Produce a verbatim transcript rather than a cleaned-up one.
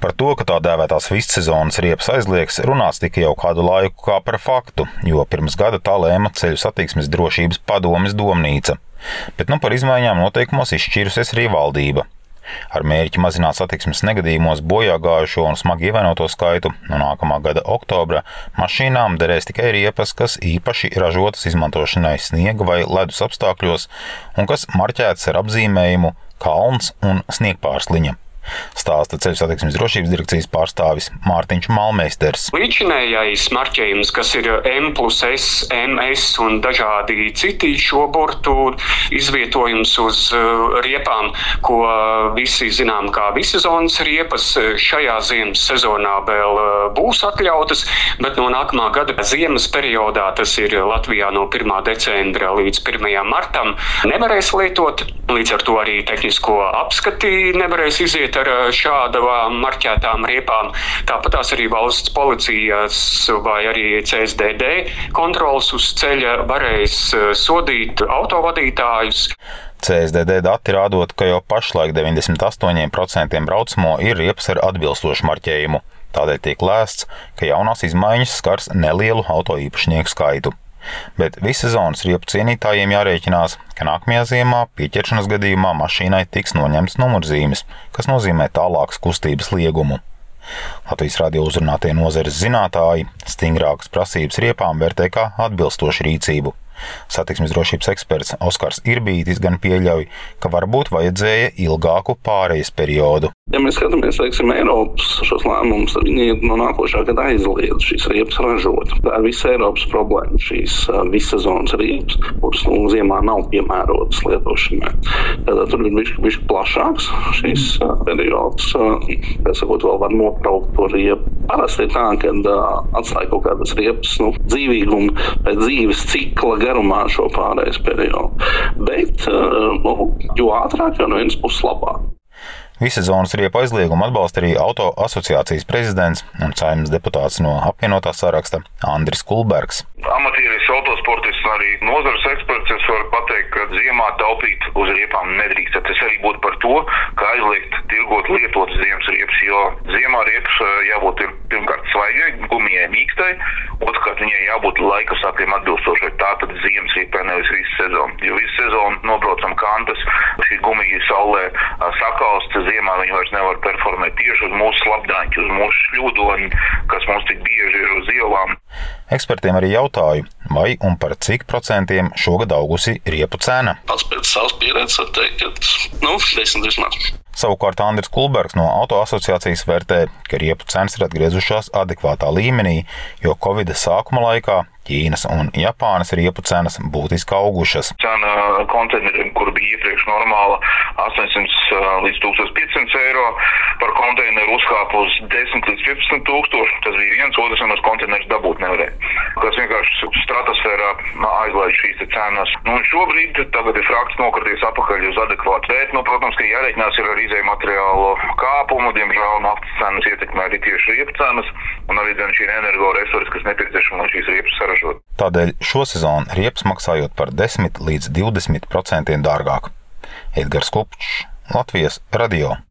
Par to, ka tā dēvētās vissezonas riepas aizliegs, runāts tika jau kādu laiku kā par faktu, jo pirms gada tā lēma Ceļu satiksmes drošības padomes domnīca. Bet nu par izmaiņām noteikumos izšķīrusies arī valdība. Ar mērķi mazināt satiksmes negadījumos bojā gājušo un smagi ievainoto skaitu no nākamā gada oktobra mašīnām derēs tikai riepas, kas īpaši ražotas izmantošanai sniega vai ledus apstākļos un kas marķētas ar apzīmējumu kalns un sniegpārsliņa. Stāsta Ceļu satiksmes drošības direkcijas pārstāvis Mārtiņš Malmeisters. Līdzinējais marķējums, kas ir M plus S, M S un dažādi citi šo burtu izvietojums uz riepām, ko visi zinām kā vissezonas riepas, šajā ziemas sezonā vēl būs atļautas, bet no nākamā gada ziemas periodā, tas ir Latvijā no pirmā decembra līdz pirmajam martam, nevarēs lietot, līdz ar to arī tehnisko apskati nevarēs iziet ar šāda marķētām riepām. Tāpat tās arī valsts policijas vai arī C S D D kontrols uz ceļa varēs sodīt autovadītājus. C S D D dati rādot, ka jau pašlaik deviņdesmit astoņi procenti braucamo ir riepas ar atbilstošu marķējumu. Tādēļ tiek lēsts, ka jaunās izmaiņas skars nelielu auto īpašnieku skaitu. Bet vissezonas riepu cienītājiem jārēķinās, ka nākamajā ziemā pieķeršanas gadījumā mašīnai tiks noņemts numurzīmes, kas nozīmē tālākas kustības liegumu. Latvijas radio uzrunātie nozares zinātāji stingrākas prasības riepām vērtē kā atbilstošu rīcību. Satiksmes drošības eksperts Oskars Irbītis gan pieļauj, ka varbūt vajadzēja ilgāku pārejas periodu. Ja mēs skatāmies, teiksim, Eiropas šos lēmumus, tad viņi no nākošā gada aizliedz šīs riepas ražot. Tā ir visa Eiropas problēma, šīs vissezonas riepas, kuras nu, ziemā nav piemērotas lietošanai. Tātad tur ir bišķi, bišķi plašāks šīs periods, kā sakot, vēl var nopraukt to riepu. Parasti ir tā, kad atstāja kaut kādas riepas nu, dzīvīgumu pēc dzīves cikla garumā šo pārējais periodu. Bet, nu, jo ātrāk, jo no vienas puses labāk. Vissezonas riepu aizliegumu atbalsta arī Auto asociācijas prezidents un Saeimas deputāts no apvienotā saraksta Andris Kulbergs. Amatieris, autosportists un arī nozares eksperts, es varu pateikt, ka ziemā taupīt uz riepām nedrīkst. Tas arī būtu par to, ka aizliegt tirgot lietotas ziemas riepas, jo ziemā riepas jābūt pirmkārt svaigai, gumijai mīkstai, otrkārt viņai jābūt laikapstākļiem atbilstošai. Tātad ziemas riepai nevis visu sezonu. Jo visu sezonu nobraucam kantas, šī gumija saulē sakalst, ziemā viņi vairs nevar performēt tieši uz mūsu slapdaņķu, uz mūsu šļūdoni, kas mums tik bieži ir uz ielām. Ekspertiem arī jautāju, vai un par cik procentiem šogad augusi riepu cena. Pats pēc savas pieredzes var teikt, ka nu, desmit vismaz. Savukārt Andris Kulbergs no Auto asociācijas vērtē, ka riepu cenas ir atgriezušās adekvātā līmenī, jo Covida sākuma laikā Ķīnas un Japānas riepu cenas būtiski augušas. Cena konteineriem, kur bija iepriekš normāla astoņsimt līdz tūkstoš piecsimt eiro, par konteineru uzkāpa uz desmit līdz piecpadsmit tūkstoši. Tas bija viens, otrs, un uz konteinerus dabūt nevarēja. Kas vienkārši stratosfērā aizlaiž šīs cenas. Nu, un šobrīd tagad ir frakts nokarties apakaļ uz adekvātu vērtību. Nu, protams, ka jārēķinās ir ar izēju materiālu kāpumu, diemžēl naftas cenas ietekmē arī tieši riepu cenas, un arī šī energoresursi, kas nepieciešama, lai šīs riepas saražot. Tādēļ šo sezonu riepas maksājot par desmit līdz divdesmit procentiem dārgāk. Edgars Kupčs, Latvijas radio.